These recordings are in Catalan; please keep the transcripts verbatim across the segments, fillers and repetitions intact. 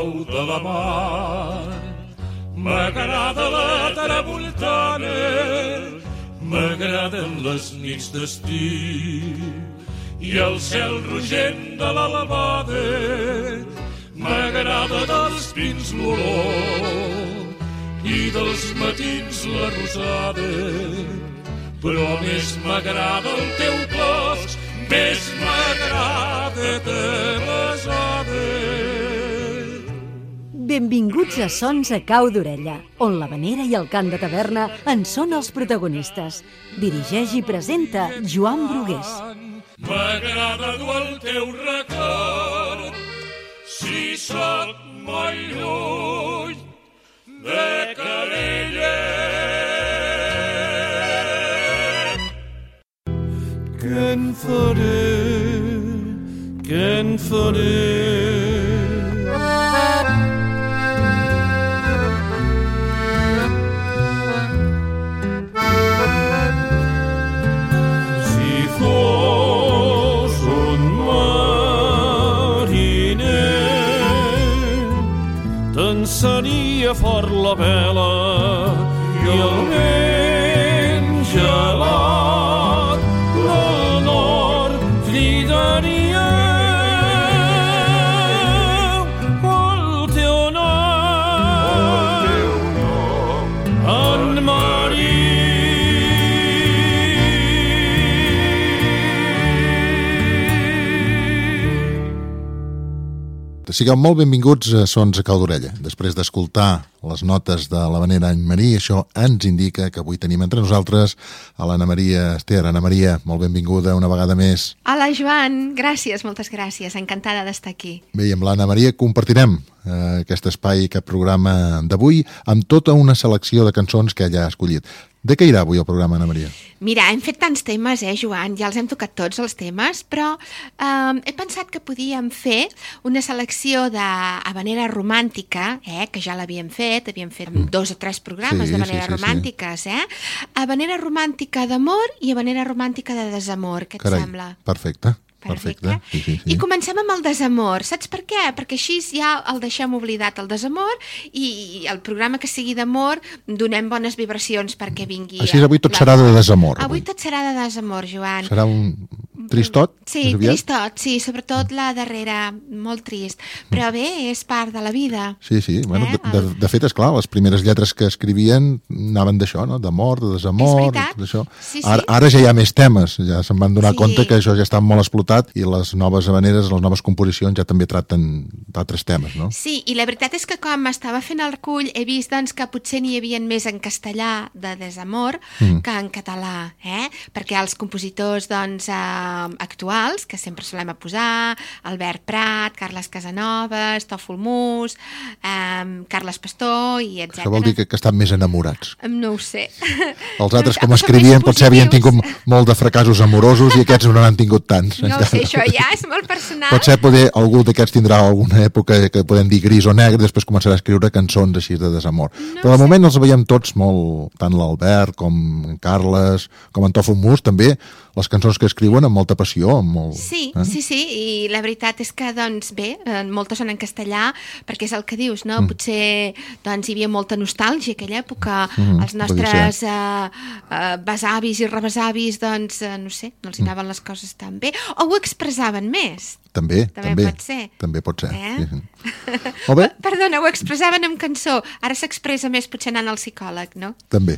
clau de la mar. M'agrada la tramuntana, m'agraden les nits d'estiu i el cel rogent de l'albada, m'agrada dels pins l'olor i dels matins la rosada, però més m'agrada el teu cos, més m'agrada de besada. Benvinguts a Sons a Cau d'Orella, on l'havanera i el cant de taverna en són els protagonistes. Dirigeix i presenta Joan Brugués. M'agrada dur el teu record, si soc molt lluny de Calella. Què en faré, què en faré? Seria fort la vela i el vent gelat del nord cridaria el teu nom, en Marí. Sigueu molt benvinguts a Sons a Cau d'Orella. Després d'escoltar les notes de l'havanera Any Marí, això ens indica que avui tenim entre nosaltres a l'Anna Maria Ester. Anna Maria, molt benvinguda una vegada més. Hola, Joan. Gràcies, moltes gràcies. Encantada d'estar aquí. Bé, i amb l'Anna Maria compartirem eh, aquest espai, aquest programa d'avui, amb tota una selecció de cançons que ella ha escollit. De què irà avui el programa, Anna Maria? Mira, hem fet tants temes, eh, Joan? Ja els hem tocat tots, els temes, però eh, he pensat que podíem fer una selecció d'havanera romàntica, eh, que ja l'havíem fet, havíem fet mm. dos o tres programes sí, d'havanera sí, sí, romàntiques, sí. eh? Havanera romàntica d'amor i havanera romàntica de desamor, què et Carai, sembla? Perfecte. Perfecte. Perfecte. Sí, sí, sí. I comencem amb el desamor. Saps per què? Perquè així ja el deixem oblidat, el desamor, i el programa que sigui d'amor donem bones vibracions perquè vingui... Així avui tot serà de desamor. Avui. avui tot serà de desamor, Joan. Serà un tristot? Sí, tristot, sí, sobretot la darrera, molt trist. Però bé, és part de la vida. Sí, sí. Bueno, eh? de, de, de fet, esclar, les primeres lletres que escrivien anaven d'això, no? D'amor, de desamor... És veritat. D'això. Sí, sí. Ara, ara ja hi ha més temes, ja se'n van donar sí. compte que això ja està molt explotat i les noves habaneres, les noves composicions ja també tracten d'altres temes, no? Sí, i la veritat és que com estava fent el recull he vist doncs, que potser n'hi havia més en castellà de desamor mm. que en català, eh? Perquè els compositors doncs, eh, actuals, que sempre solem a posar, Albert Prat, Carles Casanovas, Tòfol Mus, eh, Carles Pastor i etcètera. Això vol dir que, que estan més enamorats. No ho sé. Els altres, com escrivien, potser havien tingut molt de fracassos amorosos i aquests no n'han tingut tants. No ho sé, això ja és molt personal. Potser poder, algú d'aquests tindrà alguna època que podem dir gris o negre i després començarà a escriure cançons així de desamor. No Però de moment els veiem tots molt, tant l'Albert com en Carles, com en Tòfol Mus, també, les cançons que escriuen amb molta passió. Amb molt, sí, eh? sí, sí, i la veritat és que, doncs, bé, moltes són en castellà, perquè és el que dius, no? Mm. Potser, doncs, hi havia molta nostàlgia aquella època, mm, els nostres eh, eh, besavis i rebesavis, doncs, eh, no sé, no els anaven les coses tan bé, o ho expressaven més. També, també, també pot ser. També pot ser. Eh? Sí, sí. Molt bé. Perdona, ho expressaven en cançó. Ara s'expressa més potser anant al psicòleg, no? També.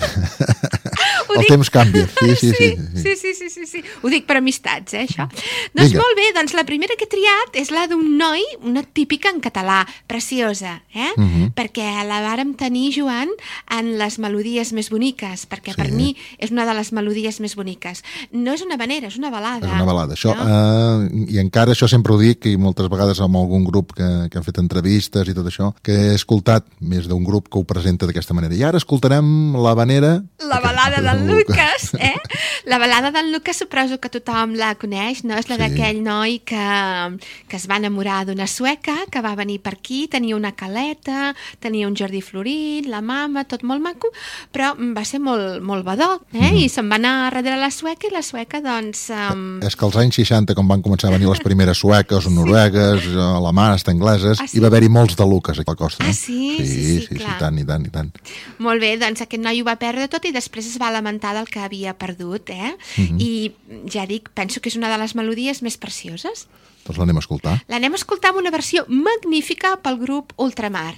Ho el dic... temps canvia. Sí sí sí, sí, sí, sí, sí, sí, sí. Ho dic per amistats, eh, això. Doncs Vinga. Molt bé, doncs la primera que he triat és la d'un noi, una típica en català, preciosa, eh? Uh -huh. Perquè la vàrem tenir, Joan, en les melodies més boniques, perquè Sí. per mi és una de les melodies més boniques. No és una havanera, és una balada. És una balada. Això, no? eh, I encara això sempre ho dic, i moltes vegades amb algun grup que, que han fet entrevistes i tot això, que he escoltat més d'un grup que ho presenta d'aquesta manera. I ara escoltarem l'havanera... La balada del del Lucas, eh? La balada del Lucas suposo que tothom la coneix, no? És la Sí. d'aquell noi que, que es va enamorar d'una sueca, que va venir per aquí, tenia una caleta, tenia un jardí florit, la mama, tot molt maco, però va ser molt, molt badó, eh? Mhm. I se'n va anar darrere la sueca i la sueca, doncs... Um... És que als anys seixanta, quan van començar a venir les primeres sueques, noruegues, alemanes, angleses, Ah, sí? hi va haver-hi molts de Lucas a la costa. Ah, no? sí? Sí, Sí, sí, sí, sí, clar. tant, i tant, i tant. Molt bé, doncs aquest noi ho va perdre tot i després es va lamentar del que havia perdut, eh? Mhm. I ja dic, penso que és una de les melodies més precioses. Doncs l'anem a escoltar. L'anem a escoltar amb una versió magnífica pel grup Ultramar.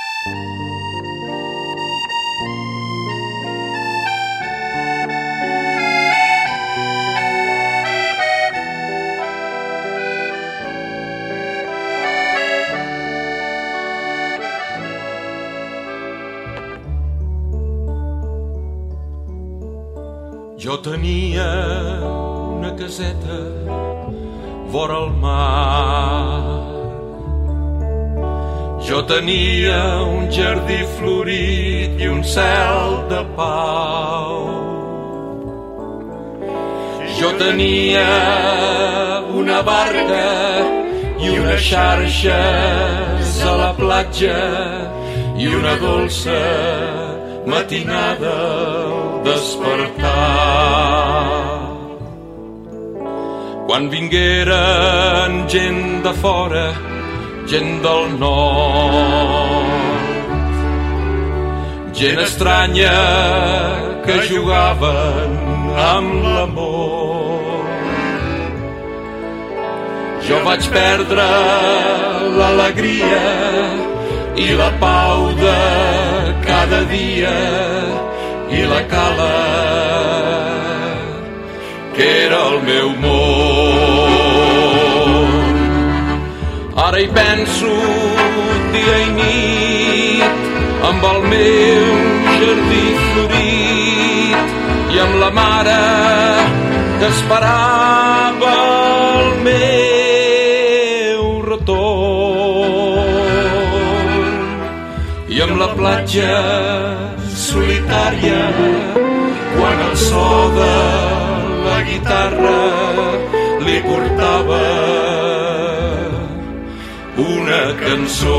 Jo tenia una caseta vora el mar. Jo tenia un jardí florit i un cel de pau. Jo tenia una barca i unes xarxes a la platja i una dolça matinada al despertar. Quan vingueren gent de fora, gent del nord, gent estranya que jugaven amb l'amor. Jo vaig perdre l'alegria i la pau de cada dia i la cala que era el meu món. Ara hi penso dia i nit amb el meu jardí florit i amb la mare que esperava el meu retorn i amb la platja solitària quan el so de la guitarra li portava una cançó.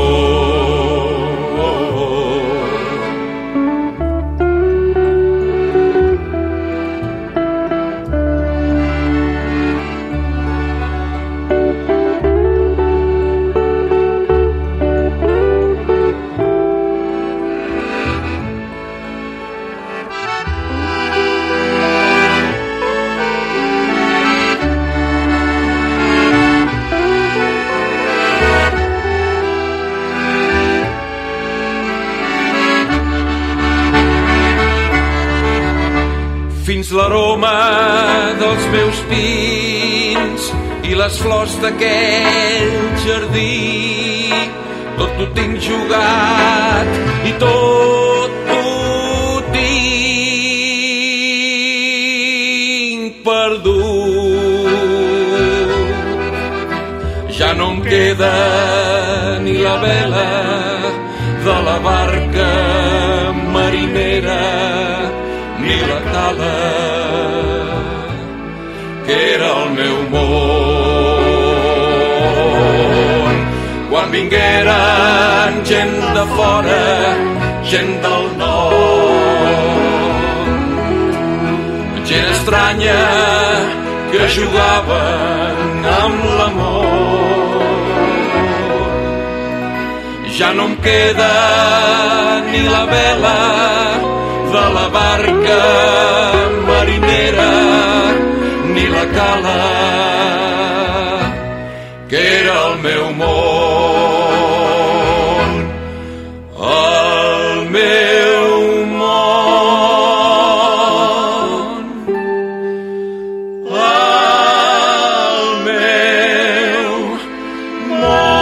Fins l'aroma dels meus pins i les flors d'aquell jardí, tot ho tinc jugat i tot ho tinc perdut. Ja no em queda ni la vela de la barca marinera ni la cala que era el meu món. Quan vingueren gent de fora, gent del nord, gent estranya que jugaven amb l'amor. Ja no em queda ni la vela de la barca marinera ni la cala que era el meu món, el meu món, el meu món.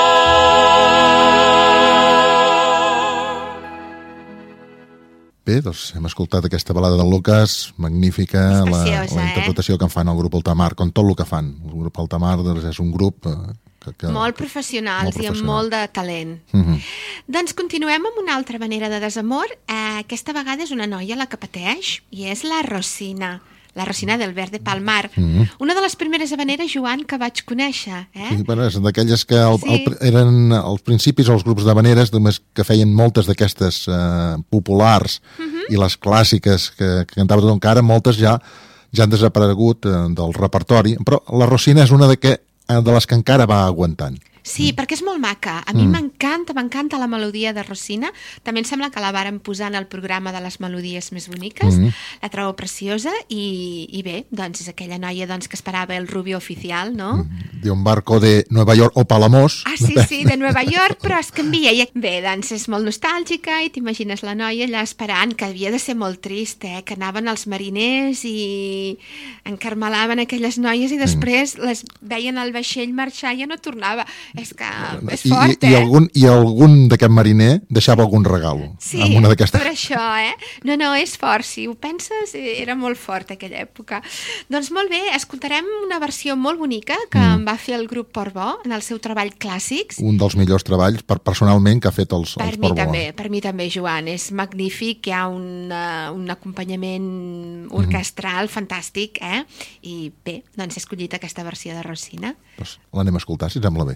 Bé, doncs hem escoltat aquesta balada del Lucas, magnífica, la, preciosa, la interpretació eh? que en fan el grup Altamar, com tot el que fan. El grup Altamar doncs, és un grup... Eh, que, que, molt professionals molt professional. I amb molt de talent. Uh-huh. Doncs continuem amb una altra manera de desamor. Eh, aquesta vegada és una noia la que pateix i és la Rosina. La Rosina del Verde Palmar. Uh-huh. Una de les primeres habaneres, Joan, que vaig conèixer. Eh? Sí, bueno, és d'aquelles que el, sí. el, eren als principis els grups d'habaneres només que feien moltes d'aquestes eh, populars uh-huh. i les clàssiques que, que cantava tot encara, moltes ja ja han desaparegut eh, del repertori, però la Rosina és una de que de les que encara va aguantant. Sí, mm. perquè és molt maca. A mi mm. m'encanta, m'encanta la melodia de Rosina. També em sembla que la varen posar en el programa de les melodies més boniques. Mm. La trobo preciosa i, i bé, doncs és aquella noia doncs, que esperava el rubio oficial, no? Mm. De un barco de Nueva York o Palamós. Ah, sí, sí, de Nueva York, però es canvia. I bé, doncs és molt nostàlgica i t'imagines la noia allà esperant, que havia de ser molt trist, eh? Que anaven els mariners i encarmelaven aquelles noies i després mm. les veien al vaixell marxar i ja no tornava. És que és fort, I, i, eh? I algun, i algun d'aquest mariner deixava algun regal. Sí, amb una per això, eh? No, no, és fort, si ho penses, era molt fort aquella època. Doncs molt bé, escoltarem una versió molt bonica que mm. em va fer el grup Portbó en el seu treball Clàssics. Un dels millors treballs, per, personalment, que ha fet els, per els mi Portbó. També, per mi també, Joan, és magnífic, hi ha un, uh, un acompanyament orquestral mm. fantàstic, eh? I bé, doncs he escollit aquesta versió de Rosina. Pues l'anem a escoltar, si et sembla bé.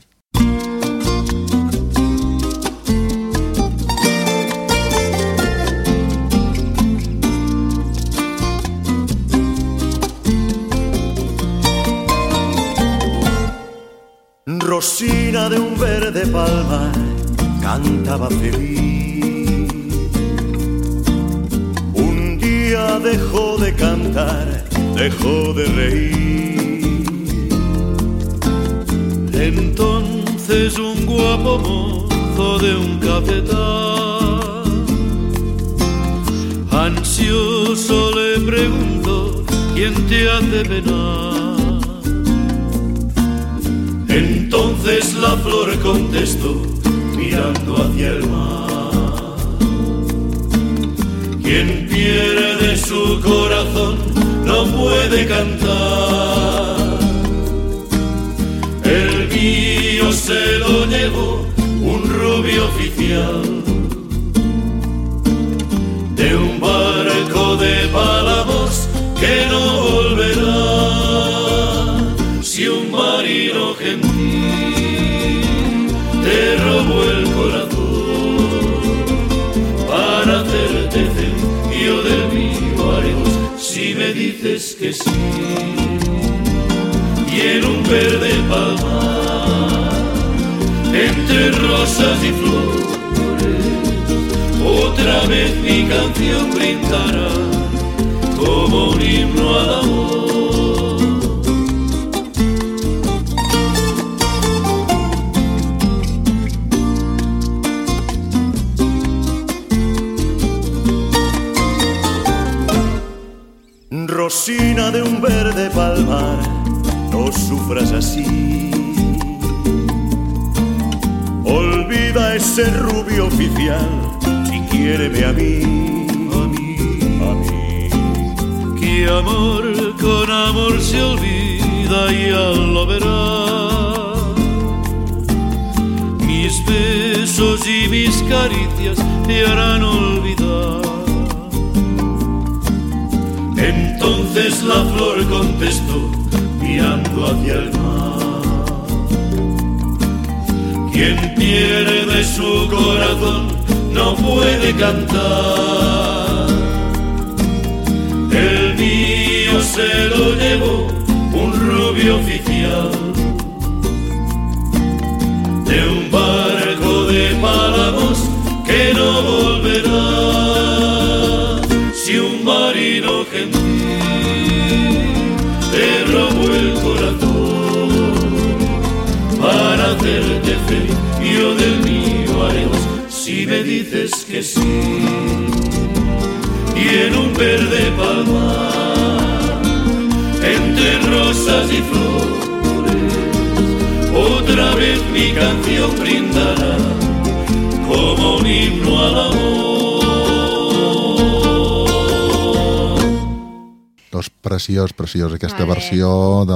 Rosina de un verde palmar cantaba feliz. Un día dejó de cantar, dejó de reír. Entonces un guapo mozo de un cafetal, ansioso le preguntó: ¿quién te hace penar? Entonces la flor contestó, mirando hacia el mar: quien pierde su corazón no puede cantar. El mío se lo llevó un rubio oficial de un barco de Palamos que no volverá. Si un marino gentil te robó el corazón para hacerte feliz, yo del mío haré dos, si me dices que sí. Y en un verde palmar, entre rosas y flores, otra vez mi canción brindará como un himno al amor. Rosina de un verde palmar, no sufras así. Olvida ese rubio oficial y quiéreme a mí, a mí, a mí. Que amor con amor se olvida y ya lo verás. Mis besos y mis caricias te harán olvidar. Entonces la flor contestó, mirando hacia el mar: quien pierde su corazón no puede cantar. El mío se lo llevó un rubio oficial de un barco de Palamos que no volverá. Si un marino gentil te robó el corazón para hacerte feliz, yo del mío haré dos, si me dices que sí. Y en un verde palmar, entre rosas y flores, otra vez mi canción brindará como un himno al amor. Preciós, preciós, aquesta Molt bé. versió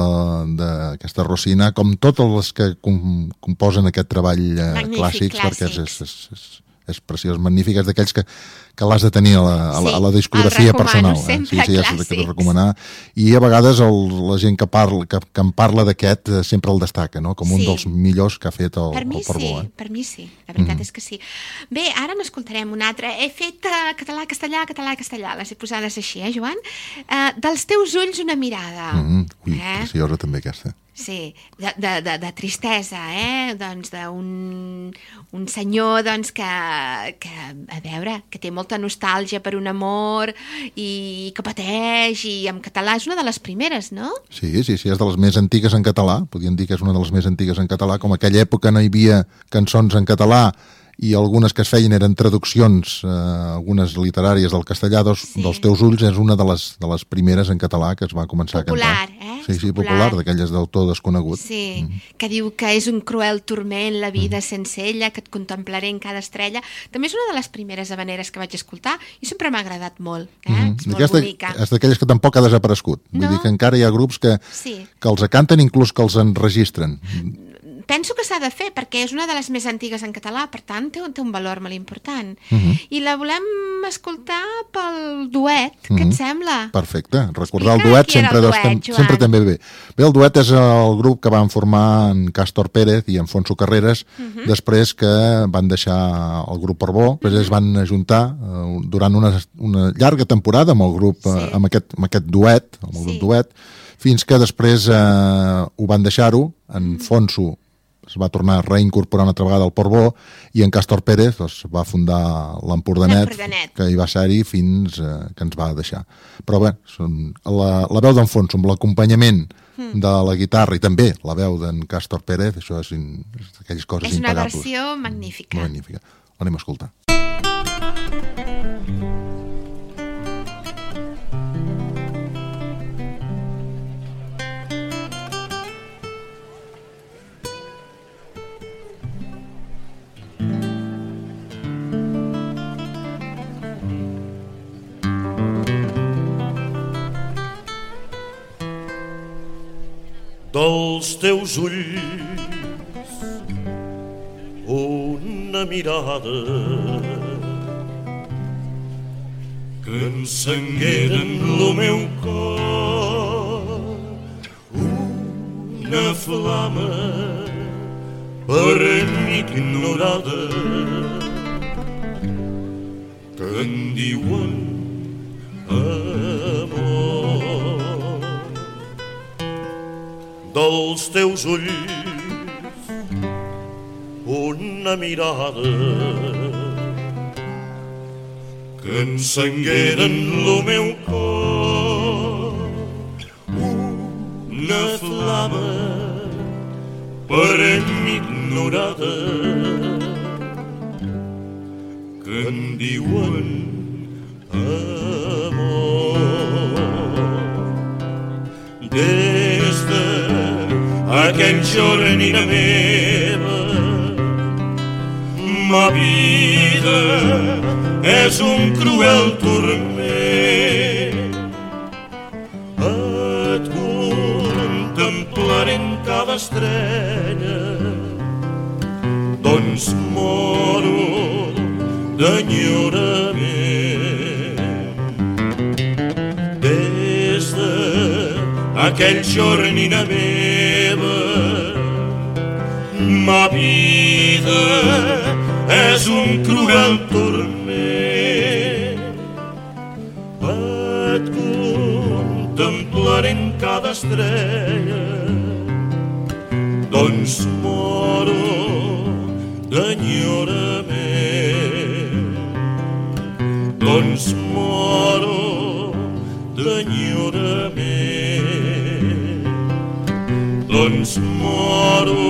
d'aquesta Rossina, com totes les que com, composen aquest treball eh, Magnífic, clàssics, perquè és, clàssics. és, és, és, és preciós, magnífic, és d'aquells que, que l'has de tenir a la, a la, Sí, a la discografia el recomano personal. sempre, Sí, sí, és de clàssics. recomanar. I a vegades el, la gent que, parla, que, que en parla d'aquest eh, sempre el destaca, no? Com un Sí. dels millors que ha fet el, Per mi el Parbó. sí, Eh? per mi sí, la veritat és que sí. Bé, ara n'escoltarem un altre. He fet uh, català, castellà, català, castellà, les he posades així, eh, Joan? Uh, dels teus ulls una mirada. Mm, ui, eh? preciosa també aquesta. Sí, de, de, de, de tristesa, eh? Doncs d'un un senyor doncs, que, que, a veure, que té molta nostàlgia per un amor i que pateix, i en català és una de les primeres, no? Sí, sí, sí, és de les més antigues en català, podríem dir que és una de les més antigues en català, com aquella època no hi havia cançons en català i algunes que es feien eren traduccions, eh, algunes literàries del castellà, dos, Sí. dels teus ulls és una de les, de les primeres en català que es va començar Popular, a cantar. eh? Sí, sí, Popular. popular, d'aquelles d'autor desconegut. Sí, que diu que és un cruel torment la vida sense ella, que et contemplaré en cada estrella. També és una de les primeres habaneres que vaig escoltar i sempre m'ha agradat molt, eh? Mm. És molt Aquesta bonica. és d'aquelles que tampoc ha desaparegut. Vull No? dir que encara hi ha grups que, Sí. que els canten, inclús que els enregistren. Penso que s'ha de fer, perquè és una de les més antigues en català, per tant, té un, té un valor molt important. Mhm. I la volem escoltar pel duet, què Mhm. et sembla? Perfecte. Recordar el Explica duet qui era sempre, el doncs, duet, tam- Joan. sempre també bé. Bé, el duet és el grup que van formar en Càstor Pérez i en Fonso Carreras, Mhm. després que van deixar el grup Parbó, després es van ajuntar eh, durant una, una llarga temporada amb el grup, eh, Sí. amb, aquest, amb aquest duet, amb el Sí. grup duet, fins que després eh, ho van deixar-ho, en Mhm. Fonso es va tornar a reincorporar una altra vegada al Parbó i en Càstor Pérez doncs, va fundar l'Empordanet, L'Empordanet. que hi va ser-hi fins eh, que ens va deixar. Però bé, són, la, la veu d'en Fonso amb l'acompanyament Hmm. de la guitarra i també la veu d'en Càstor Pérez, això és, in, és d'aquelles coses És una impagables. versió magnífica. Magnífica. L'anem a escoltar. Dels teus ulls una mirada que encengueren lo meu cor, una flama per mi ignorada que en diuen amor. Dels teus ulls una mirada que encengueren lo meu cor, una flama per mi ignorada que en diuen amor. Des d'aquell jornina meva, ma vida és un cruel turment. Et contemplaré en cada estrella, doncs moro d'enyorament. Des d'aquell jornina meva, ma vida és un cruel turment. Et contemplaré en cada estrella, doncs moro d'enyorament. Doncs moro d'enyorament. Doncs moro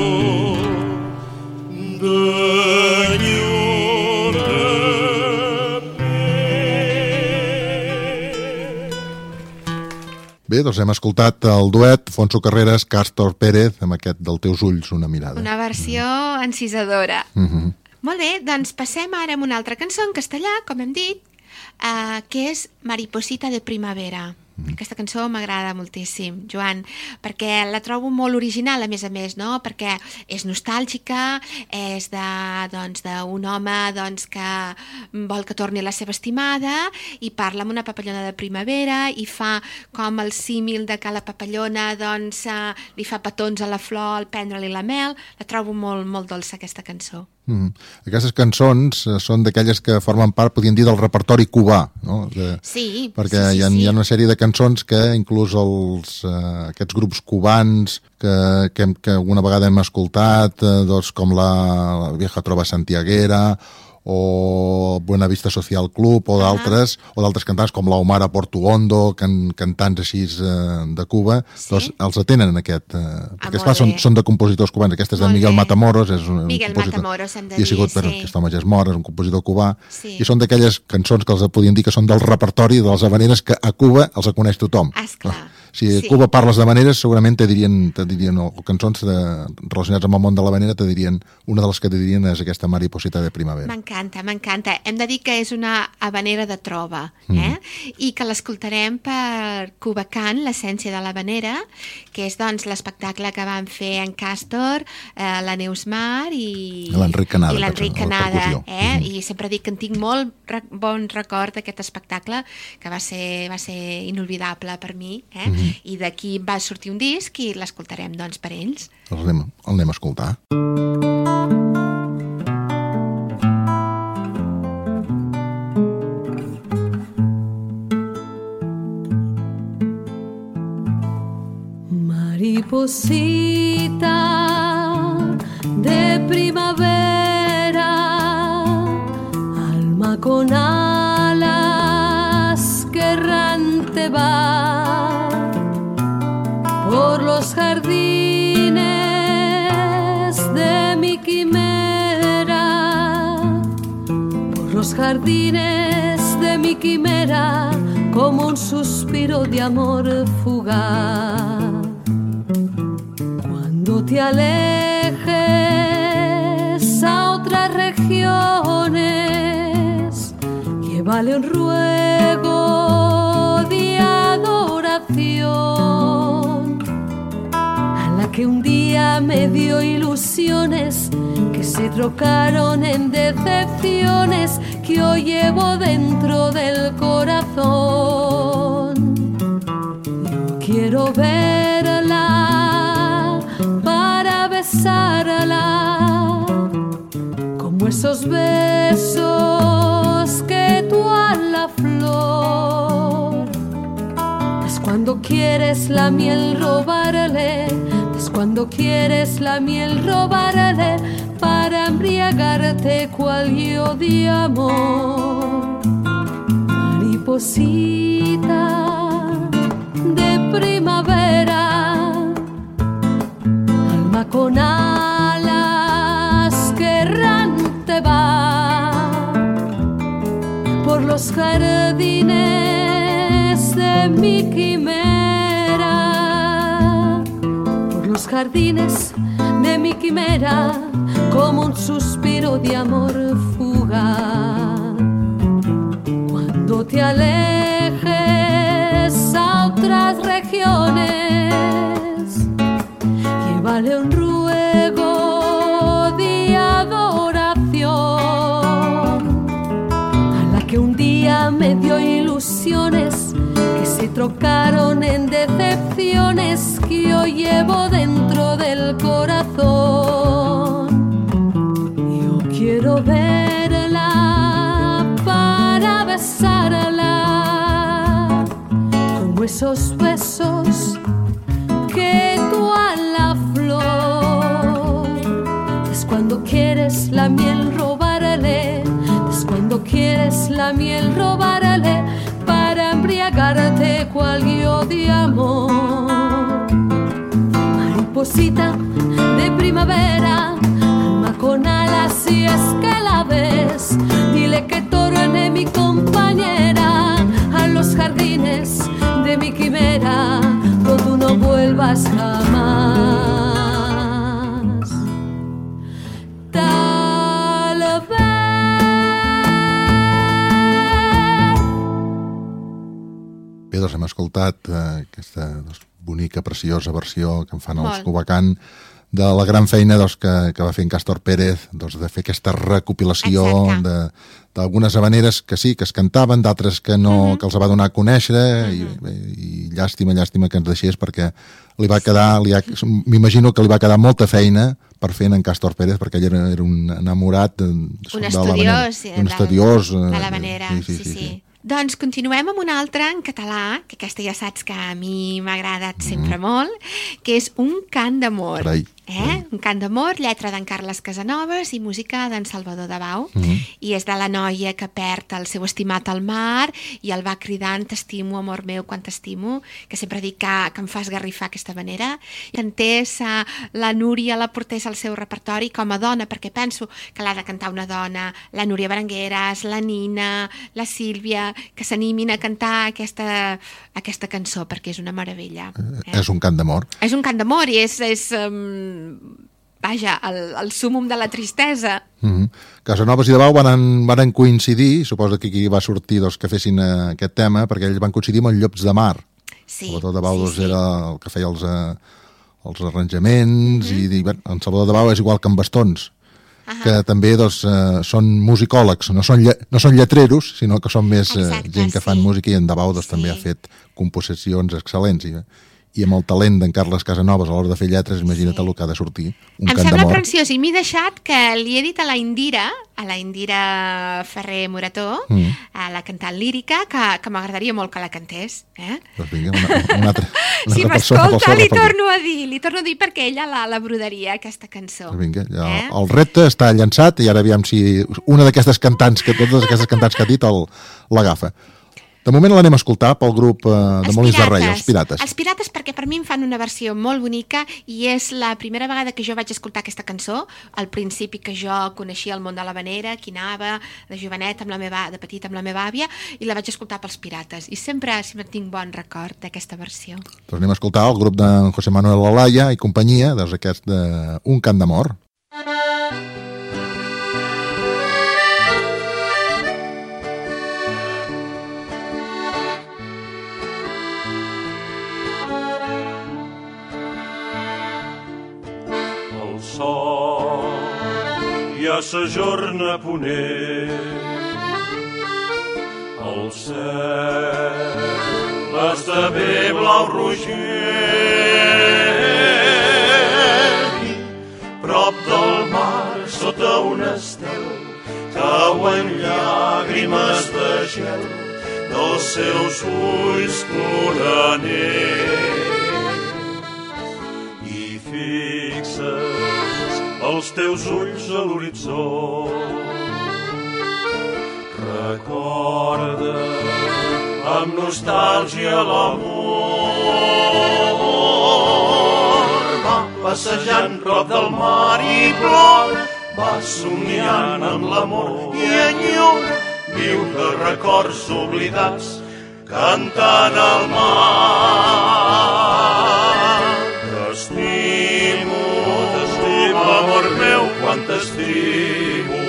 d'enyorament. Bé, doncs hem escoltat el duet Fonso Carreras, Càstor Pérez, amb aquest del teus ulls una mirada. Una versió encisadora. Mm -hmm. Molt bé, doncs passem ara amb una altra cançó en castellà, com hem dit, eh, que és Mariposita de primavera. Aquesta cançó m'agrada moltíssim, Joan, perquè la trobo molt original, a més a més, no? Perquè és nostàlgica, és de, doncs, d'un home doncs, que vol que torni la seva estimada i parla amb una papallona de primavera i fa com el símil de que la papallona doncs, eh, li fa petons a la flor al prendre-li la mel. La trobo molt, molt dolça, aquesta cançó. Mm. Aquestes cançons eh, són d'aquelles que formen part, podríem dir, del repertori cubà, no? De, sí, perquè sí, sí, hi ha, sí. hi ha una sèrie de cançons que inclús els, eh, aquests grups cubans que, que, que alguna vegada hem escoltat, eh, doncs, com la, la Vieja Trova Santiaguera o Buenavista Social Club o d'altres, uh-huh. o d'altres cantants com la Omara Portuondo, can, cantants així eh, de Cuba, sí? Doncs els atenen en aquest... Eh, perquè esclar, són, són de compositors cubans. Aquesta és de Miguel Matamoros, és un, Miguel un compositor, Matamoros, hem de dir, i ha sigut per sí. aquest home ja és mort, és un compositor cubà, sí. i són d'aquelles cançons que els podien dir que són del repertori de les habaneres que a Cuba els coneix tothom. Esclar. Si a sí. Cuba parles d'habaneres, segurament te dirien, te dirien o cançons de, relacionades amb el món de l'habanera, te dirien, una de les que te dirien és aquesta Mariposita de Primavera. M'encanta, m'encanta. Hem de dir que és una habanera de trova, eh? Mm. I que l'escoltarem per Cubacant, l'essència de l'habanera, que és doncs l'espectacle que van fer en Càstor, eh, la Neus Mar i l'Enric Canada. I l'Enric Canada, eh? Mm. I sempre dic que en tinc molt re bon record d'aquest espectacle, que va ser, va ser inolvidable per mi, eh? Mm. I d'aquí va sortir un disc i l'escoltarem doncs per ells. El anem, el anem a escoltar. Mariposita de primavera, alma con alas que errante va por los jardines de mi quimera, por los jardines de mi quimera, como un suspiro de amor fugaz. Cuando te alejes a otras regiones, llévale un ruego de adoración a la que un día me dio ilusiones que se trocaron en decepciones que hoy llevo dentro del corazón. Yo quiero verla para besarla como esos besos que tú a la flor. Es cuando quieres la miel robarle, es cuando quieres la miel robarle para embriagarte cual yo de amor. Mariposita de primavera, alma con alas que errante va por los jardines de mi quimera, por los jardines de mi quimera, como un suspiro de amor fugaz. Cuando te alejes a otras regiones, llévale un ruego de adoración a la que un día me dio ilusiones que se trocaron en decepciones que yo llevo dentro del corazón. Yo quiero verla para besarla como esos besos que tú a la flor. Es cuando quieres la miel robarle, es cuando quieres la miel robarle para embriagarte cual yo de amor. Mariposita de primavera, alma con alas, si es que la ves, dile que torne mi compañera a los jardines de mi quimera, donde tú no vuelvas jamás. Tal vez. Bé, doncs hem escoltat escoltat eh, aquesta doncs, bonica, preciosa versió que en fan els Molt. Cubacán de la gran feina doncs, que, que va fer en Càstor Pérez doncs, de fer aquesta recopilació Exacte. de d'algunes habaneres que sí, que es cantaven, d'altres que no, Mhm. que els va donar a conèixer, Mhm. i, i llàstima, llàstima que ens deixés, perquè li va quedar, li ha, m'imagino que li va quedar molta feina per fer en Càstor Pérez, perquè ell era, era un enamorat de, Un de estudiós. sí, un de- estudiós De eh, l'habanera, sí sí, sí, sí. Doncs continuem amb una altra en català, que aquesta ja saps que a mi m'ha agradat sempre mm. molt, que és Un cant d'amor. Carai. Eh? Un cant d'amor, lletra d'en Carles Casanovas i música d'en Salvador Dabau. Mm. I és de la noia que perd el seu estimat al mar i el va cridant t'estimo, amor meu, quan t'estimo, que sempre dic que, que em fa esgarrifar aquesta manera. Cantés uh, la Núria la portés al seu repertori com a dona, perquè penso que l'ha de cantar una dona, la Núria Berengueres, la Nina, la Sílvia, que s'animin a cantar aquesta, aquesta cançó, perquè és una meravella. Eh? És un cant d'amor. És un cant d'amor i és, és um, vaja, el, el súmum de la tristesa. Mm -hmm. Casanovas i Dabau van, van coincidir, suposo que aquí va sortir doncs, que fessin uh, aquest tema, perquè ells van coincidir amb els Llops de Mar. Sí, Salvador Dabau sí, doncs, sí. era el que feia els, uh, els arranjaments, mm -hmm. i, i bueno, en Salvador Dabau és igual que en Bastons, Ahà. que també doncs, eh, són musicòlegs, no són, lle no són lletreros, sinó que són més eh, Exacte, gent que fan sí. música, i en Dabau doncs, Sí. també ha fet composicions excel·lents, i, i amb el talent d'en Carles Casanovas a l'hora de fer lletres, imagina't Sí. el que ha de sortir, un Em cant sembla d'amor. preciós, i m'he deixat que li he dit a la Indira, a la Indira Ferrer Morató, Mm. a la cantant lírica, que, que m'agradaria molt que la cantés. Eh? Doncs vinga, una, una altra, una Si altra persona pel m'escolta, seu li repertori. torno a dir, li torno a dir perquè ella la, la brodaria, aquesta cançó. Doncs vinga, ja, Eh? el repte està llançat, i ara aviam si una d'aquestes cantants, que totes aquestes cantants que ha dit, el- l'agafa. De moment l'anem a escoltar pel grup eh, de Els Molins de Rei, els Pirates. Els Pirates, perquè per mi em fan una versió molt bonica i és la primera vegada que jo vaig escoltar aquesta cançó, al principi que jo coneixia el món de l'habanera, que anava de jovenet, amb la meva, de petit amb la meva àvia, i la vaig escoltar pels Pirates. I sempre, sempre tinc bon record d'aquesta versió. Doncs anem a escoltar el grup de José Manuel Olaya i companyia, doncs aquest de Un cant d'amor. El sol ja s'ajorna a ponent. El cel esdevé blau rogent. Prop del mar, sota un estel, cauen llàgrimes de gel dels seus ulls ploraners. I fixes els teus ulls a l'horitzó. Recorda amb nostàlgia l'amor. Va passejant prop del mar i plora, va somiant amb l'amor i enyora, viu de records oblidats, cantant al mar. T'estimo, t'estimo, amor meu, quan t'estimo.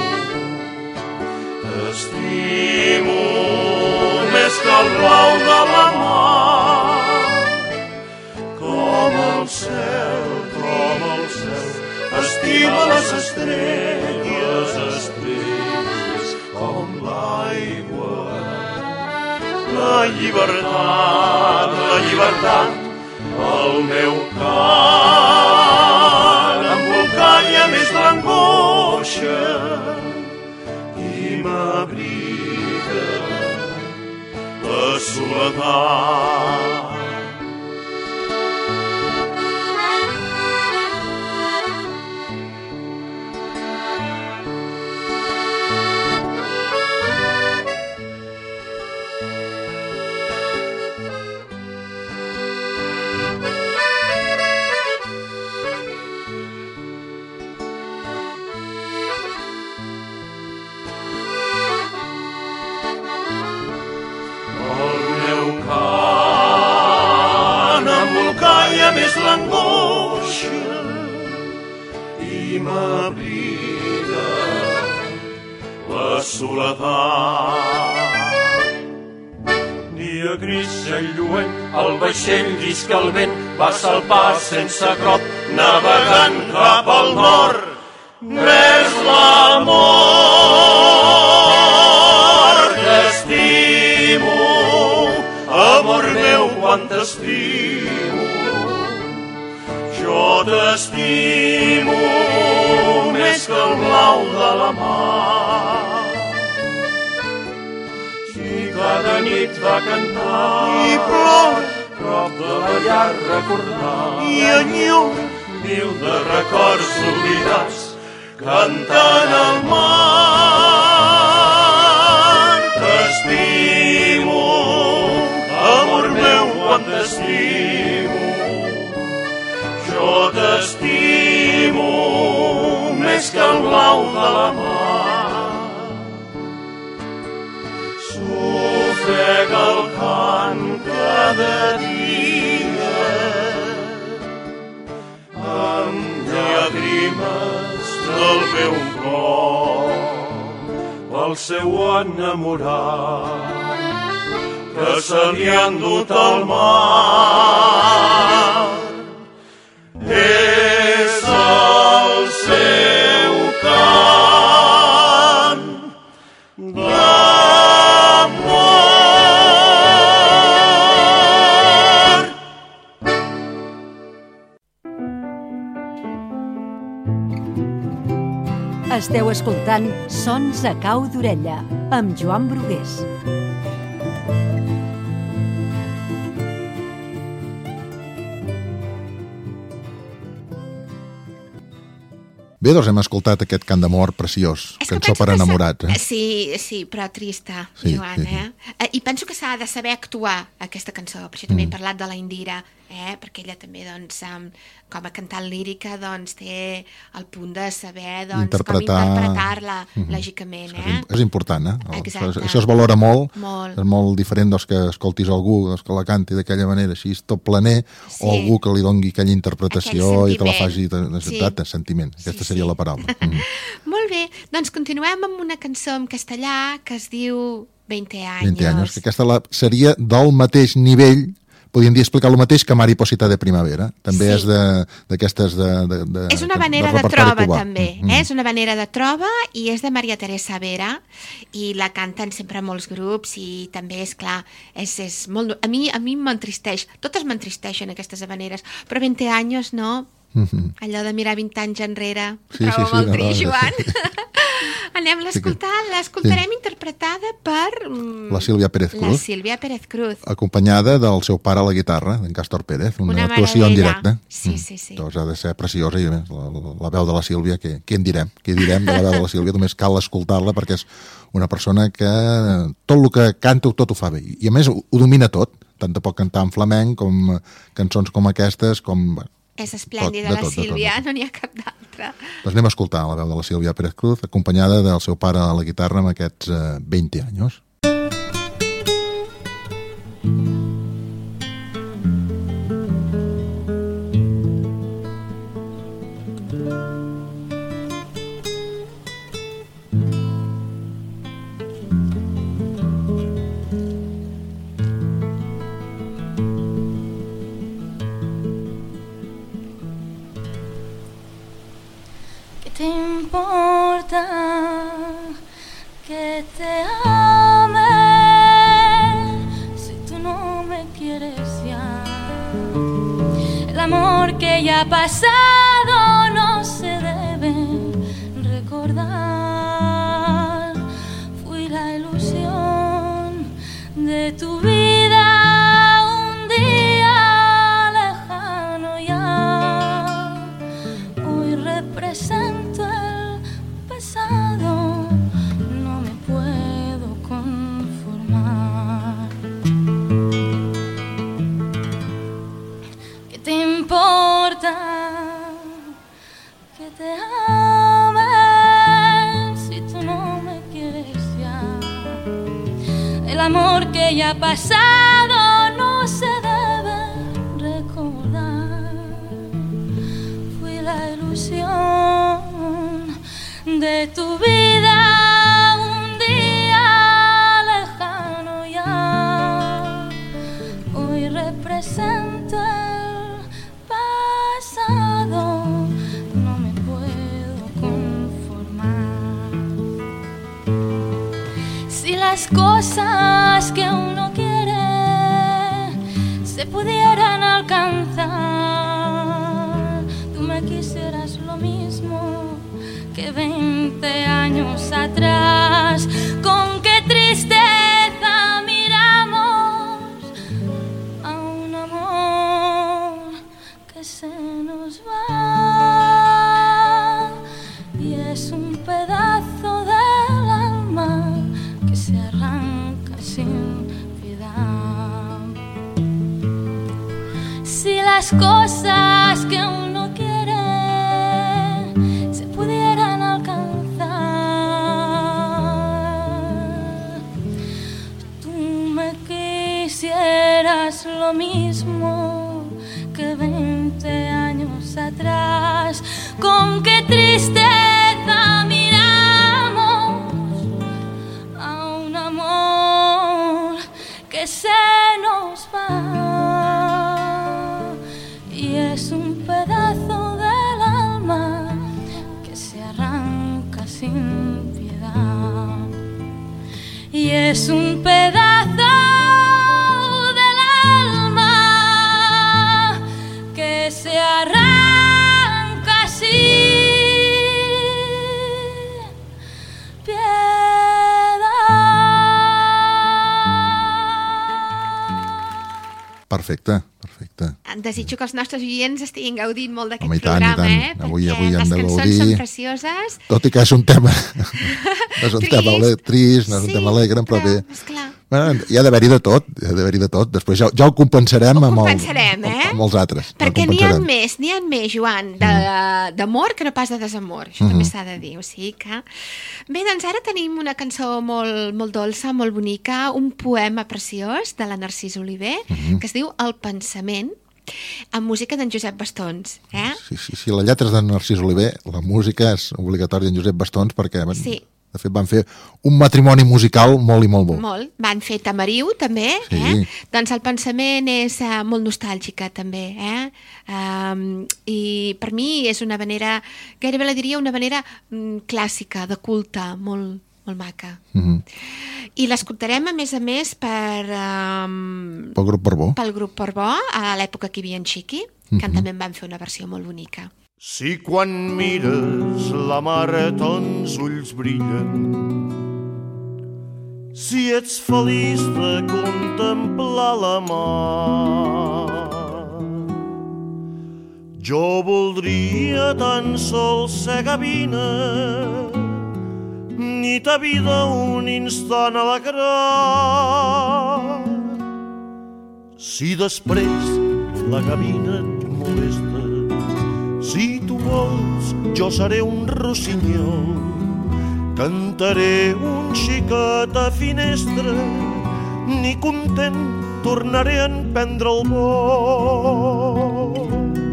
T'estimo més que el blau de la mar. Com el cel, com el cel, estima les estrelles, estrelles, com l'aigua. La llibertat, la llibertat, el meu cant embolcalla més l'angoixa i m'abriga la soledat. És l'angoixa i m'abriga la soledat. Dia gris i el lluent, el vaixell llisca el vent, va salpar sense grot, navegant cap al nord, vers l'amor. T'estimo, amor meu, quan t'estimo. Jo t'estimo més que el blau de la mar. Cada nit va cantar i plor, prop de la llar recordar, i enyora, viu de records oblidats, cantant al mar. T'estimo, amor meu, quan t'estimo. Jo t'estimo més que el blau de la mar. S'ofega el cant cada dia amb llàgrimes del meu cor pel seu enamorat que se li ha endut al mar. És el seu cant Esteu escoltant Sons a cau d'orella amb Joan Brugués. Bé, doncs hem escoltat aquest cant d'amor preciós, És que cançó penso per que enamorats. Eh? Sí, sí, però trista, Sí, Joan, sí, sí. eh? Eh, I penso que s'ha de saber actuar, aquesta cançó. Per això també Mm. he parlat de la Indira, eh? Perquè ella també, doncs, um, com a cantant lírica, doncs, té el punt de saber, doncs, Interpretar. com interpretar-la, Mhm. lògicament, És, eh? im- és important, eh? El- Exacte. Això, això es valora molt. Molt. És molt diferent dels que escoltis algú doncs, que la canti d'aquella manera, així, tot planer, Sí. o algú que li dongui aquella interpretació Aquell i que la sentiment. faci de, Sí. de, de sentiment. Aquesta Sí, seria sí. la paraula. Mm. Molt bé, doncs continuem amb una cançó en castellà que es diu veinte años. veinte anys, que aquesta la, seria del mateix nivell, podríem dir explicar el mateix que Mariposita de Primavera. També Sí. és de- d'aquestes de, de, de, És una de, manera de, repertori trova, cubà. també. Mm, mm. Eh? És una manera de trova i és de Maria Teresa Vera i la canten sempre molts grups i també, és clar, és, és molt... A mi, a mi m'entristeix. Totes m'entristeixen, aquestes habaneres, però veinte anys, no? Mhm. Allò de mirar vint anys enrere. Sí, Trobo sí, sí, molt no, trist, no, Joan. sí. Anem a l'escoltar. L'escoltarem interpretada per... mm, La Sílvia Pérez La Cruz. Sílvia Pérez Cruz. Acompanyada del seu pare a la guitarra, d'en Càstor Pérez, una, Una actuació en meravella. directe. Sí, sí, sí. Doncs ha de ser preciosa i a més, la, la, la veu de la Sílvia, què, què en direm? Què direm de la veu de la Sílvia? Només cal escoltar-la perquè és una persona que tot el que canta tot ho fa bé. I a més ho, ho domina tot, tant de pot cantar en flamenc com cançons com aquestes, com... Bueno, És esplèndida, tot, de la tot, de tot, Sílvia, de tot. no n'hi ha cap d'altra. doncs anem a escoltar la veu de la Sílvia Pérez Cruz, acompanyada del seu pare a la guitarra amb aquests eh, veinte anys. ¿Qué te importa que te ame si tú no me quieres ya? El amor que ya ha pasado no se debe recordar. Fui la ilusión de tu vida un día lejano ya. Hoy represento el pasado, no me puedo conformar. ¿Qué te importa que te ame si tú no me quieres ya? El amor que ya ha pasado no se debe recordar. Fui la ilusión de tu vida un día lejano ya. las cosas que uno quiere se pudieran alcanzar, tú me quisieras lo mismo que veinte años atrás. Con qué tristeza miramos a un amor que se nos va y es un pedazo del alma que se arranca sin piedad. Si las cosas que uno quiere se pudieran alcanzar, tú me quisieras lo mismo que veinte años atrás. Con qué tristeza miramos a un amor que se nos va y es un pedazo del alma que se arranca sin piedad. Y es un pedazo del alma que se arranca sin piedad. Perfecte, perfecte. Desitjo que els nostres oients estiguin gaudint molt d'aquest Home, i tant, i programa, tant. eh? Avui- Perquè avui han les de cançons gaudir. són precioses. Tot i que és un tema no és un Trist. tema ale- trist, no és un Sí, tema alegre, però bé. esclar. Bueno, hi ha d'haver-hi de tot, hi ha d'haver-hi de tot. Després ja, ja ho compensarem, Ho amb, compensarem, el, eh? amb els altres. Ja ho Perquè n'hi ha compensarem. més, n'hi ha més, Joan, de- d'amor que no pas de desamor. Això també Mhm. s'ha de dir, o sigui que... Bé, doncs ara tenim una cançó molt, molt dolça, molt bonica, un poema preciós de la Narcís Oliver, Mhm. que es diu El pensament, amb música d'en Josep Bastons, eh? Sí, sí, sí, la lletra és de Narcís Oliver, la música és obligatòria en Josep Bastons perquè, Sí. de fet, van fer un matrimoni musical molt i molt bo. Molt. Van fer Tamariu, també, Sí. eh? Doncs el pensament és uh, molt nostàlgica, també, eh? Um, I per mi és una manera, gairebé la diria una manera um, clàssica, de culte, molt, molt maca. Mhm. I l'escoltarem, a més a més, per, um, Pel grup Parbó. pel grup Parbó, a l'època que hi havia en Xiqui, que Mhm. també en van fer una versió molt bonica. Si quan mires la mar tants ulls brillen, si ets feliç de contemplar la mar, jo voldria tan sols ser gavina, ni ta vida un instant alegrar. Si després la gavina et molesta, si tu vols, jo seré un rossinyol, cantaré un xiquet a finestra, ni content tornaré a emprendre el vol.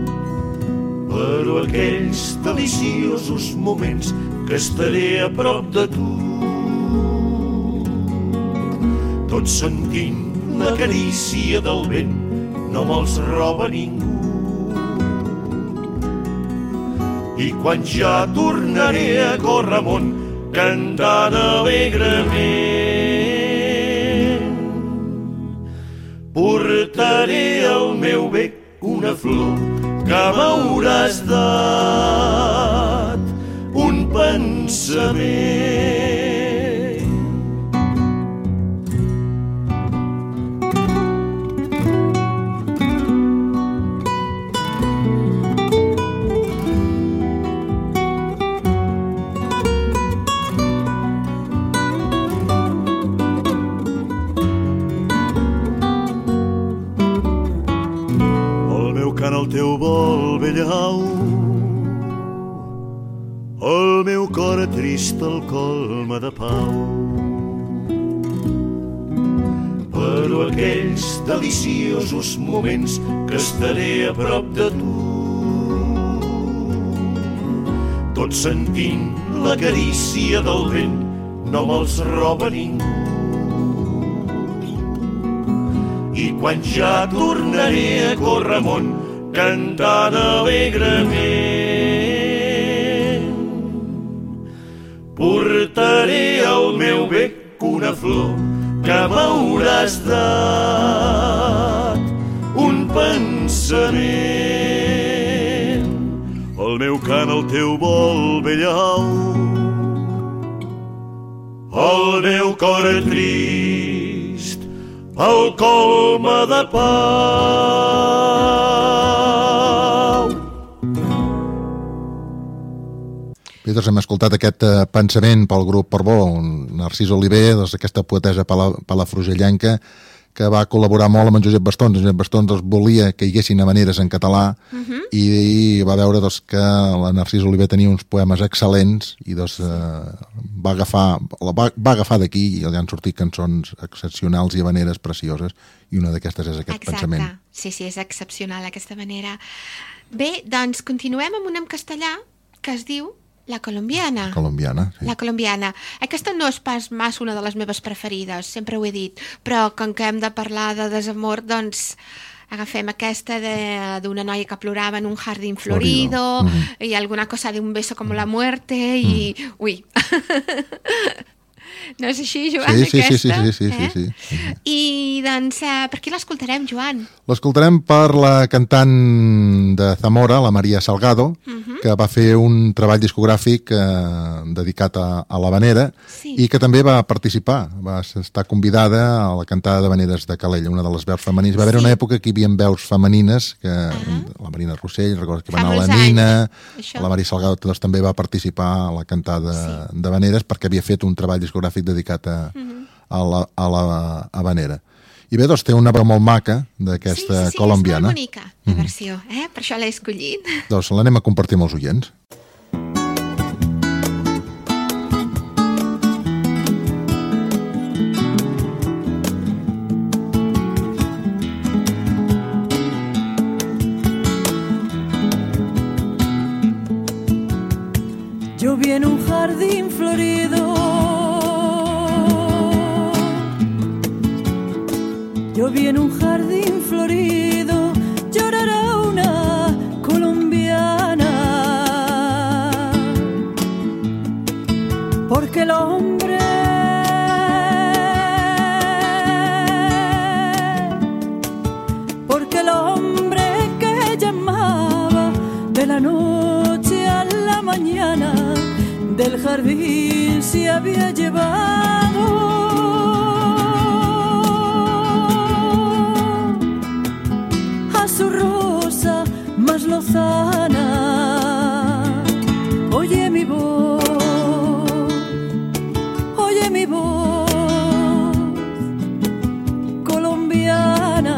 Però aquells deliciosos moments que estaré a prop de tu, tot sentint la carícia del vent, no me'ls roba ningú. I quan ja tornaré a córrer món cantant alegrement, portaré al meu bec una flor que m'hauràs dat, un pensament. En el teu vol bellau, el meu cor trist el colma de pau. Però aquells deliciosos moments que estaré a prop de tu, tot sentint la carícia del vent, no me'ls roba ningú. I quan ja tornaré a córrer món cantant alegrement, portaré al meu bec que una flor que m'hauràs dat un pensament. El meu cant, el teu vol bellau, el meu cor trist, el colma de pau. Bé, doncs hem escoltat aquest eh, pensament pel grup Portbó, Narcís Oliver, doncs, aquesta poetesa pala, palafrugellenca, que va col·laborar molt amb en Josep Bastons. En Josep Bastons doncs, volia que hi haguessin havaneres en català uh-huh. i, i va veure doncs, que la Narcís Oliver tenia uns poemes excel·lents i doncs, eh, va agafar, va, va agafar d'aquí i li han sortit cançons excepcionals i havaneres precioses, i una d'aquestes és aquest Exacte. pensament. Sí, sí, és excepcional aquesta manera. Bé, doncs continuem amb una en castellà que es diu La Colombiana. Colombiana, sí. La Colombiana. Aquesta no és pas massa una de les meves preferides, sempre ho he dit, però com que hem de parlar de desamor, doncs agafem aquesta d'una noia que plorava en un jardín florido, florido. Mm. i alguna cosa de un beso como la muerte, i... Mm. Ui... No és així, Joan, sí, sí, aquesta? Sí, sí, sí, sí, eh? sí, sí. I, doncs, uh, per qui l'escoltarem, Joan? L'escoltarem per la cantant de Zamora, la Maria Salgado, uh-huh. que va fer un treball discogràfic eh, dedicat a, a l'havanera sí. i que també va participar, va estar convidada a la cantada d'havaneres de Calella, una de les veus femenines. Va haver sí. una època que hi havia veus femenines, que uh-huh. la Marina Rossell, recordo que va anar a la Nina, la Maria Salgado doncs, també va participar a la cantada sí. d'havaneres perquè havia fet un treball discogràfic dedicat a, uh-huh. a, la, a la havanera. I bé, doncs té una veu molt maca d'aquesta sí, sí, sí, colombiana. Sí, és molt bonica, la versió, eh? Per això l'he escollit. Doncs l'anem a compartir amb els oients. Yo vi en un jardín florido, yo vi en un jardín florido llorar a una colombiana, porque el hombre porque el hombre que llamaba de la noche a la mañana del jardín se había llevado a su rosa más lozana. Oye mi voz, oye mi voz colombiana.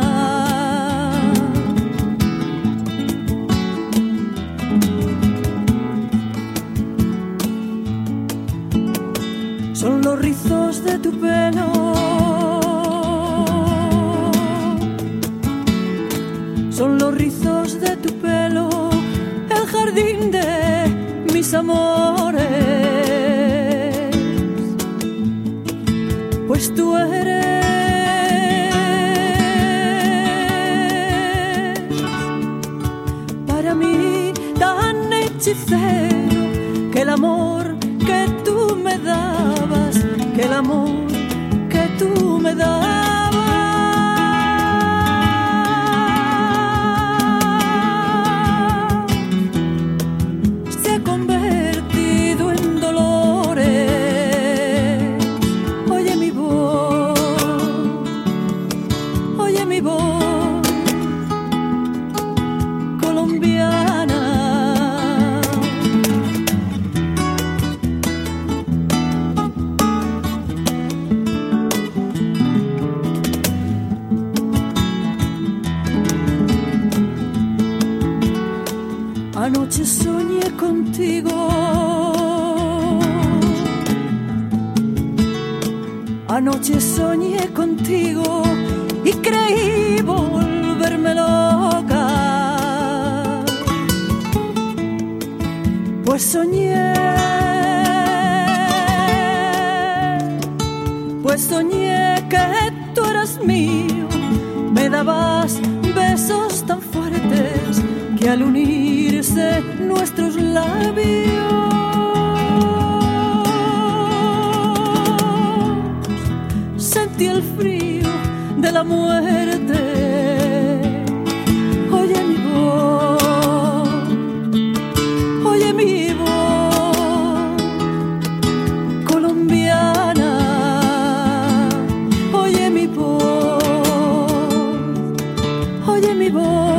Son los rizos de tu pelo, son los rizos de tu pelo, el jardín de mis amores. Pues tú eres para mí tan hechicero que el amor que tú me dabas, que el amor que tú me dabas se ha convertido en dolores. Oye mi voz, oye mi voz colombiana. Anoche soñé contigo, anoche soñé contigo y creí volverme loca, pues soñé, pues soñé que tú eras mío, me dabas besos tan fuertes que al unirse nuestros labios sentí el frío de la muerte. Oye mi voz, oye mi voz, colombiana, oye mi voz, oye mi voz.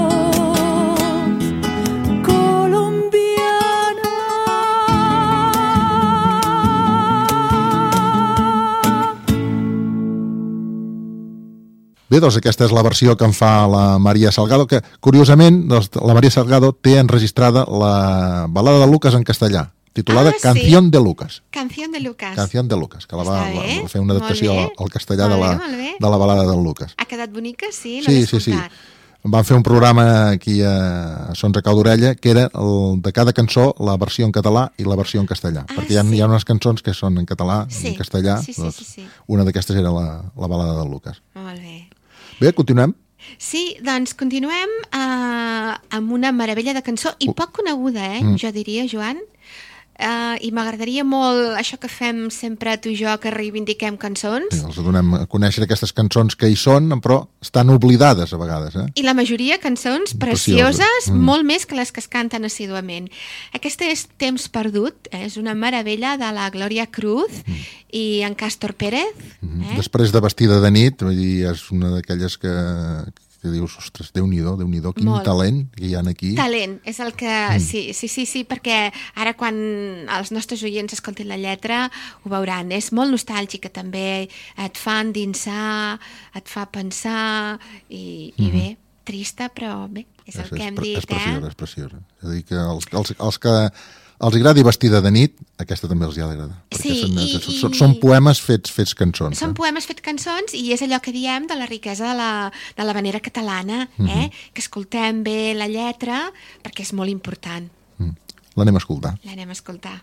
Bé, doncs aquesta és la versió que en fa la Maria Salgado, que curiosament doncs, la Maria Salgado té enregistrada la balada de Lucas en castellà, titulada ah, sí. Canción de Lucas. Canción de Lucas. Canción de Lucas, que la va, la, va fer una adaptació al, al castellà molt de la, bé, de la balada del Lucas. Ha quedat bonica? Sí, l'he sí, escoltat. Sí, sí. Van fer un programa aquí a Sons a Cau d'Orella que era el, de cada cançó la versió en català i la versió en castellà. Ah, perquè hi ha, sí. hi ha unes cançons que són en català sí. i en castellà. Sí, sí, doncs, sí, sí. Una d'aquestes era la, la balada del Lucas. Molt bé. Bé, continuem? Sí, doncs continuem uh, amb una meravella de cançó i poc coneguda, eh? Mm. Jo diria, Joan. Uh, I m'agradaria molt això que fem sempre tu i jo, que reivindiquem cançons. Sí, els donem a conèixer aquestes cançons que hi són, però estan oblidades a vegades. Eh? I la majoria cançons precioses, precioses mm. molt més que les que es canten assiduament. Aquesta és Temps perdut, eh? És una meravella de la Glòria Cruz mm. i en Càstor Pérez. Mm. Eh? Després de Vestida de nit, vull dir, és una d'aquelles que... que dius, ostres, Déu-n'hi-do, Déu-n'hi-do, quin Molt. talent que hi ha aquí. Talent, és el que... Mm. Sí, sí, sí, sí, perquè ara quan els nostres oients escoltin la lletra ho veuran. És molt nostàlgica també, et fa endinsar, et fa pensar i, mm. i bé, trista, però bé, és el és, que hem és, dit, és preciosa, eh? És preciosa, és a dir, que els, els, els que els agradi Vestida de nit, aquesta també els hi ha d'agradar. Sí, són, i, són, són poemes fets, fets cançons. Són eh? poemes fets cançons i és allò que diem de la riquesa de la, de la vanera catalana, eh? Mm-hmm. Que escoltem bé la lletra perquè és molt important. Mm. L'anem a escoltar. L'anem a escoltar.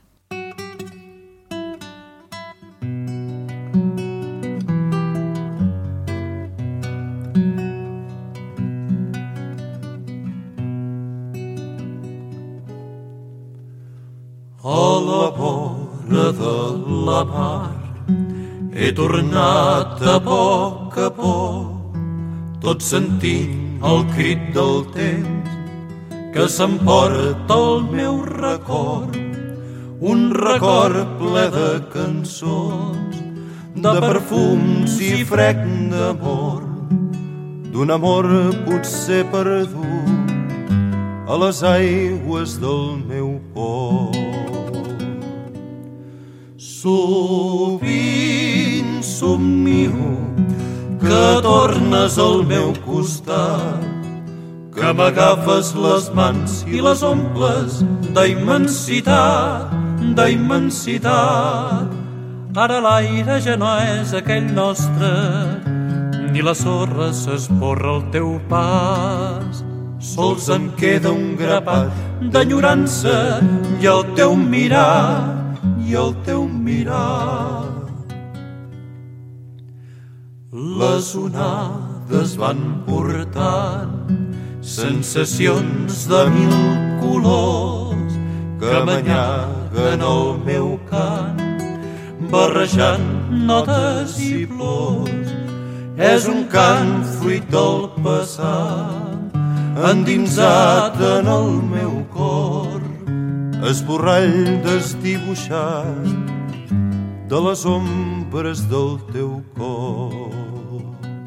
A la vora de la mar he tornat a poc a poc, tot sentint el crit del temps que s'emporta el meu record, un record ple de cançons, de perfums i frec d'amor, d'un amor potser perdut a les aigües del meu port. Sovint somnio que tornes al meu costat, que m'agafes les mans i les omples d'immensitat, d'immensitat. Ara l'aire ja no és aquell nostre, ni la sorra s'esborra al teu pas. Sols em queda un grapat d'enyorança i el teu mirar, i el teu mirar. Les onades van portant sensacions de mil colors que m'anyaguen el meu cant, barrejant notes i plors. És un cant fruit del passat, endinsat en el meu cor, esborrall desdibuixat de les ombres del teu cos.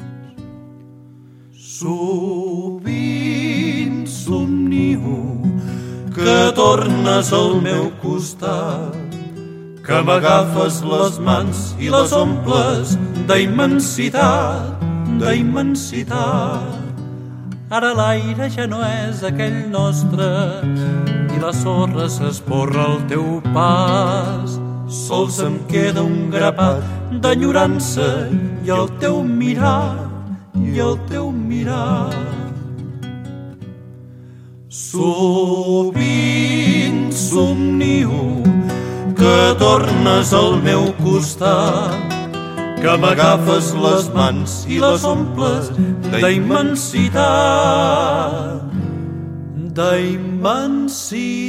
Sovint somnio que tornes al meu costat, que m'agafes les mans i les omples d'immensitat, d'immensitat. Ara l'aire ja no és aquell nostre, i la sorra s'esborra al teu pas. Sols em queda un grapat d'enyorança i el teu mirar, i el teu mirar. Sovint somnio que tornes al meu costat, que m'agafes les mans i les omples d'immensitat,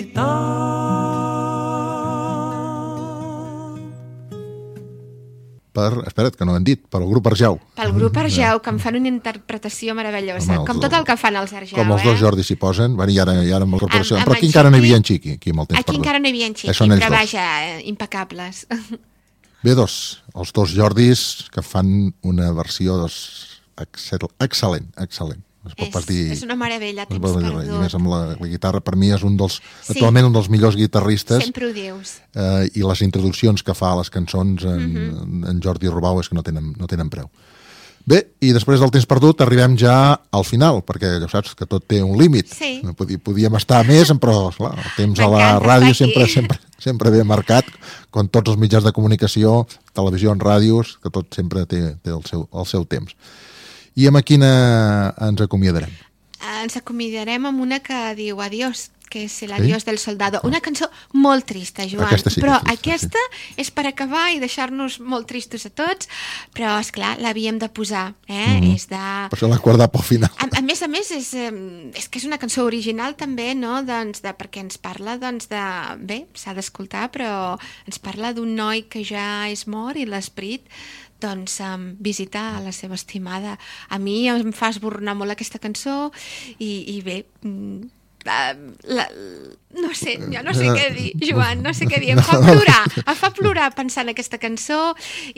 d'immensitat. per, espera't, que no ho hem dit, pel grup Arjau. Pel grup Arjau, que em fan una interpretació meravellosa, Home, com els- tot el que fan els Arjau, Com els eh? dos Jordis s'hi posen, bueno, i ara, i ara amb la corporació. Amb- Però amb aquí en encara no hi Xiqui- havia en Xiqui, aquí amb el temps Aquí perdut. encara no hi havia en Eh, Xiqui, són ells però dos. vaja, eh, impecables. Bé, doncs, els dos Jordis que fan una versió doncs, excel, excel·lent, excel·lent. Es pot És, pas dir... és una meravella, es temps pot dir res. I més perdut. amb la, la guitarra, per mi és un dels, Sí. actualment un dels millors guitarristes. Sempre ho dius. Eh, i les introduccions que fa a les cançons en, Mhm. en Jordi Robau és que no tenen, no tenen preu. Bé, i després del temps perdut arribem ja al final, perquè ja saps que tot té un límit. Sí. No Podí, podíem estar més, però clar, el temps a la M'encanta ràdio estar aquí. sempre, sempre, sempre ve marcat, com tots els mitjans de comunicació, televisions, ràdios, que tot sempre té, té el, seu, el seu temps. I amb quina ens acomiadarem? Ens acomiadarem amb una que diu adiós, que és el adiós del soldado. Una cançó molt trista, Joan. Aquesta sí que però és trista, aquesta és per acabar i deixar-nos molt tristos a tots, però, esclar, l'havíem de posar. Eh? Mhm. És de... Per això l'he guardat pel final. A, a més a més, és, eh, és que és una cançó original també, no? Doncs de, perquè ens parla doncs, de... Bé, s'ha d'escoltar, però ens parla d'un noi que ja és mort i l'esperit doncs um, visitar la seva estimada. A mi em fa esbornar molt aquesta cançó i, i bé... Mm, Uh, la, no sé, jo no sé què dir, Joan, no sé què dir, em fa plorar, em fa plorar pensar en aquesta cançó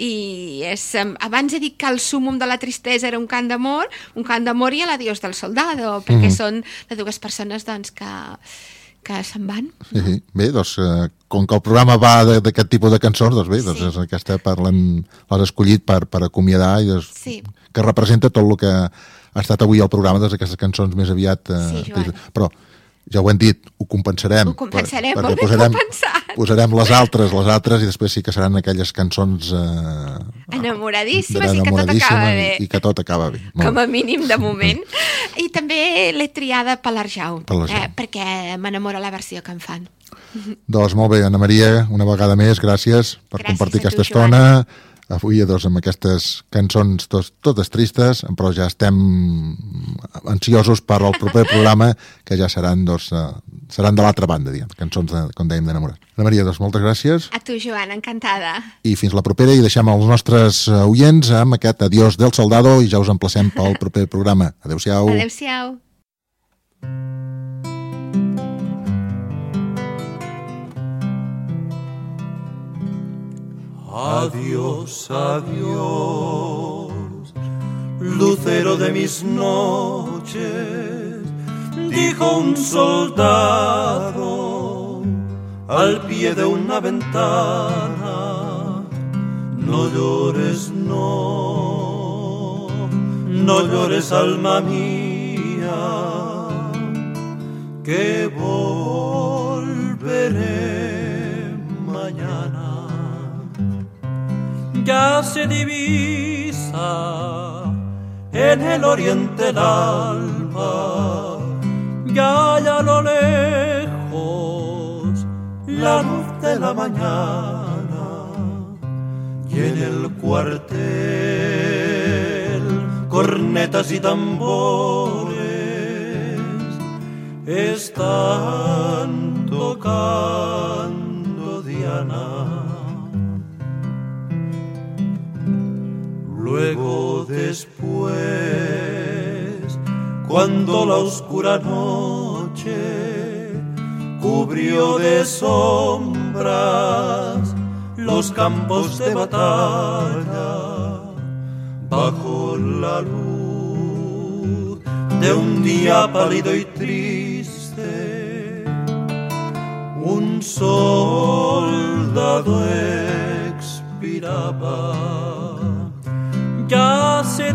i és, um, abans he dit que el súmum de la tristesa era un cant d'amor, un cant d'amor i l'adiós del soldado, perquè Mhm. són de dues persones doncs que, que se'n van. Sí, sí. Bé, doncs, eh, com que el programa va de- d'aquest tipus de cançons, doncs bé, doncs Sí. és aquesta parlen, l'has escollit per, per acomiadar i doncs, Sí. que representa tot el que ha estat avui al programa, doncs aquestes cançons més aviat... Eh, Sí, Joan. tristes. Però ja ho hem dit, ho compensarem. Ho compensarem, per, molt perquè ben posarem, compensat. posarem les altres, les altres, i després sí que seran aquelles cançons eh, Enamoradíssimes i que tot acaba enamoradíssimes bé. i, i que tot acaba bé. Molt Com bé. a mínim de moment. I també l'he triada per l'Arjau, Per l'Arjau. eh, perquè m'enamora la versió que em fan. Doncs molt bé, Anna Maria, una vegada més, gràcies per Gràcies compartir a tu, aquesta Joan. estona. Avui, doncs, amb aquestes cançons tos, totes tristes, però ja estem ansiosos per al proper programa, que ja seran, doncs, eh, seran de l'altra banda, diguem, cançons, de, com dèiem, d'enamorar. Anna Maria, doncs, moltes gràcies, A tu, Joan, encantada. i fins la propera, i deixem els nostres eh, oients amb aquest adiós del soldado, i ja us emplacem pel proper programa. Adéu-siau. Adéu-siau. Adiós, adiós, lucero de mis noches, dijo un soldado al pie de una ventana. No llores, no, no llores, alma mía, que volveré mañana. Ya se divisa en el oriente el alba, ya hay a lo lejos la luz de la mañana, y en el cuartel cornetas y tambores están tocando diana. Luego después, cuando la oscura noche cubrió de sombras los campos de batalla, bajo la luz de un día pálido y triste, un soldado expiraba. Ya se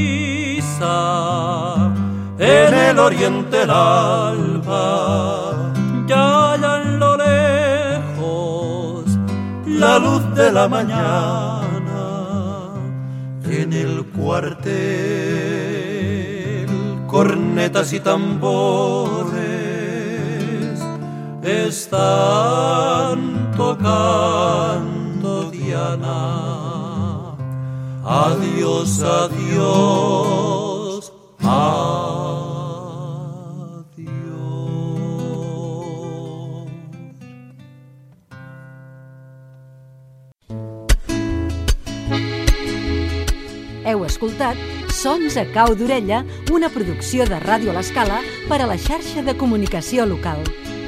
divisa en el oriente el alba, ya allá en lo lejos la luz de la mañana, en el cuartel cornetas y tambores están tocando diana. Adiós, adiós, adiós. Heu escoltat Sons a cau d'orella, una producció de Ràdio a l'Escala per a la xarxa de comunicació local.